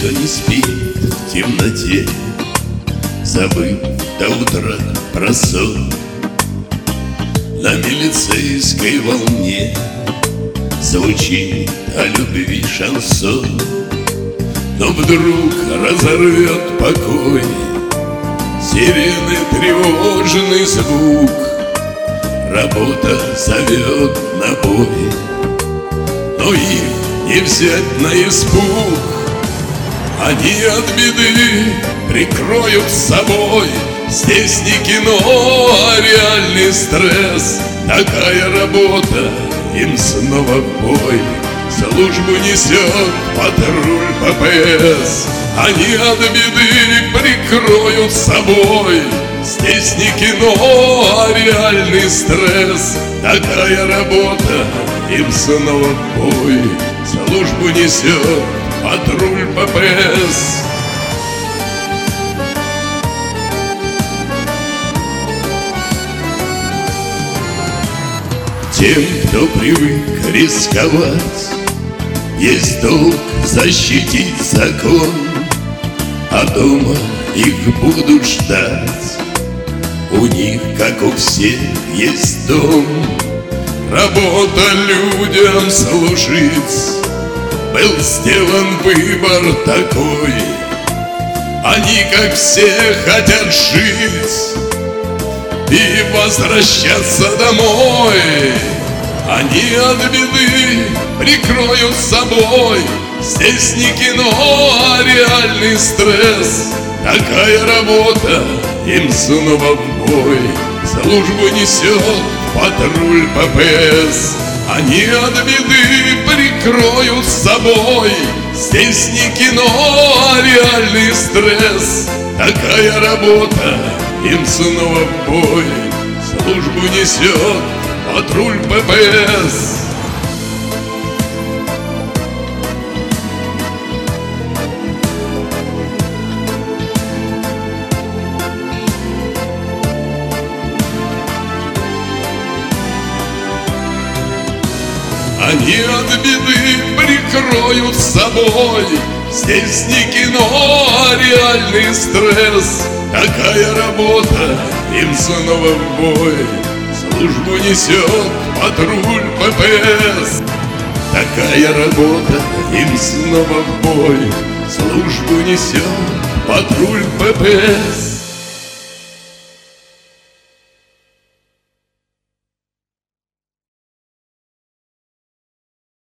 кто не спит в темноте, забыв до утра про сон. На милицейской волне звучит о любви шансон. Но вдруг разорвет покой сирены тревожный звук. Работа зовет на бой, но их не взять на испуг. Они от беды прикроют собой. Здесь не кино, а реальный стресс. Такая работа им снова в бой. Службу несет патруль ДПС. Они от беды прикроют собой. Здесь не кино, а реальный стресс. Такая работа им снова в бой. Службу несет патруль ДПС. Тем, кто привык рисковать, есть долг защитить закон, а дома их будут ждать. У них, как у всех, есть дом. Работа людям служить, был сделан выбор такой. Они, как все, хотят жить и возвращаться домой. Они от беды прикроют собой. Здесь не кино, а реальный стресс. Такая работа им снова в бой. Службу несет патруль ДПС. Они от беды прикроют собой. Здесь не кино, а реальный стресс. Такая работа им снова в бой. Службу несет патруль ДПС. Они от беды прикроют собой. Здесь не кино, а реальный стресс. Такая работа им снова в бой. Службу несет патруль ДПС. Такая работа им снова в бой. Службу несет патруль ДПС.